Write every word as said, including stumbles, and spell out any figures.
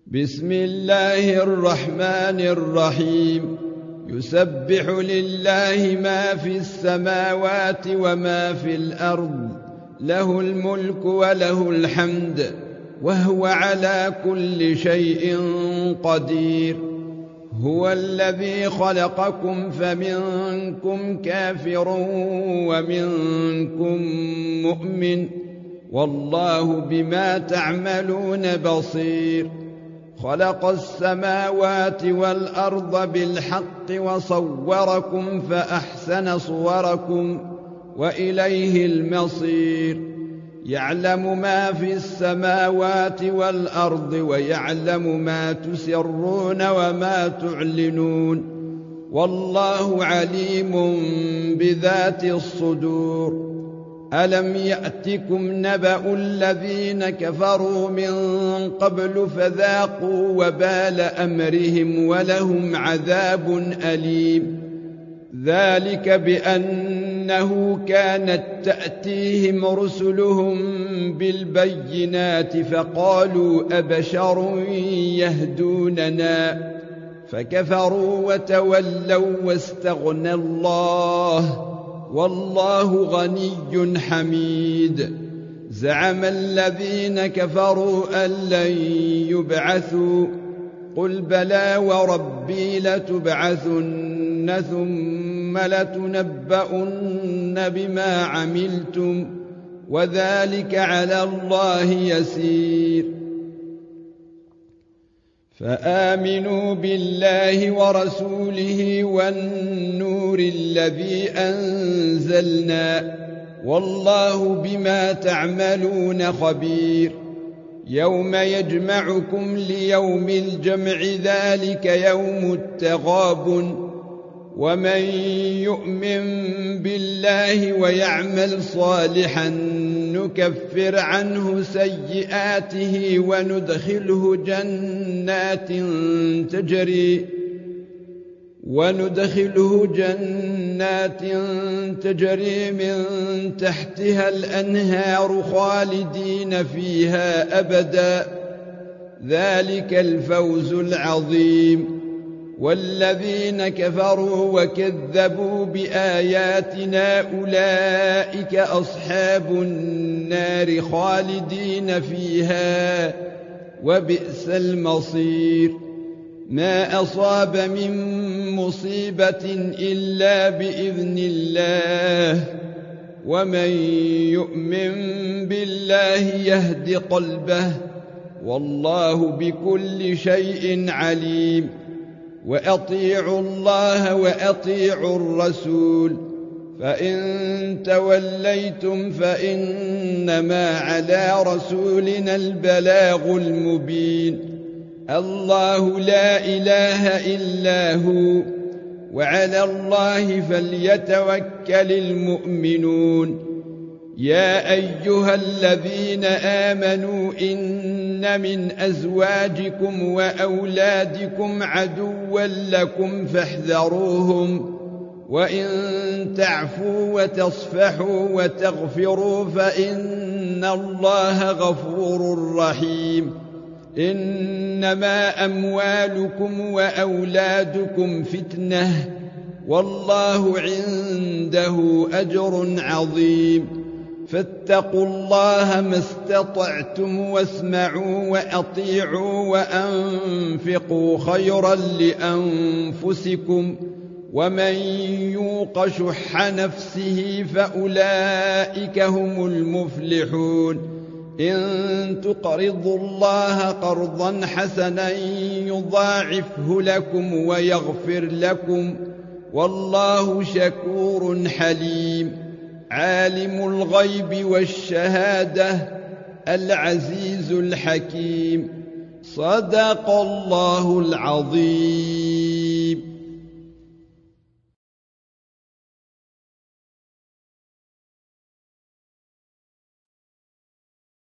بسم الله الرحمن الرحيم. يسبح لله ما في السماوات وما في الأرض، له الملك وله الحمد، وهو على كل شيء قدير. هو الذي خلقكم فمنكم كافر ومنكم مؤمن، والله بما تعملون بصير. خلق السماوات والأرض بالحق وصوركم فأحسن صوركم وإليه المصير. يعلم ما في السماوات والأرض ويعلم ما تسرون وما تعلنون، والله عليم بذات الصدور. ألم يأتكم نبأ الذين كفروا من قبل فذاقوا وبال أمرهم ولهم عذاب أليم. ذلك بأنه كانت تأتيهم رسلهم بالبينات فقالوا أبشر يهدوننا، فكفروا وتولوا واستغنى الله، والله غني حميد. زعم الذين كفروا أن لن يبعثوا، قل بلى وربي لتبعثن ثم لتنبؤن بما عملتم، وذلك على الله يسير. فآمنوا بالله ورسوله والنور الذي أنزلنا، والله بما تعملون خبير. يوم يجمعكم ليوم الجمع، ذلك يوم التغابن. ومن يؤمن بالله ويعمل صالحا نكفر عنه سيئاته وندخله جنات تجري وندخله جنات تجري من تحتها الأنهار خالدين فيها أبدا، ذلك الفوز العظيم. والذين كفروا وكذبوا بآياتنا أولئك أصحاب النار خالدين فيها، وبئس المصير. ما أصاب من مصيبة إلا بإذن الله، ومن يؤمن بالله يهد قلبه، والله بكل شيء عليم. وأطيعوا الله وأطيعوا الرسول، فإن توليتم فإنما على رسولنا البلاغ المبين. الله لا إله إلا هو، وعلى الله فليتوكل المؤمنون. يا أيها الذين آمنوا إن من أزواجكم وأولادكم عدوا لكم فاحذروهم، وإن تعفوا وتصفحوا وتغفروا فإن الله غفور رحيم. إنما أموالكم وأولادكم فتنة، والله عنده أجر عظيم. فاتقوا الله ما استطعتم واسمعوا وأطيعوا وأنفقوا خيرا لأنفسكم، ومن يوق شح نفسه فأولئك هم المفلحون. إن تقرضوا الله قرضا حسنا يضاعفه لكم ويغفر لكم، والله شكور حليم. عالم الغيب والشهادة العزيز الحكيم. صدق الله العظيم.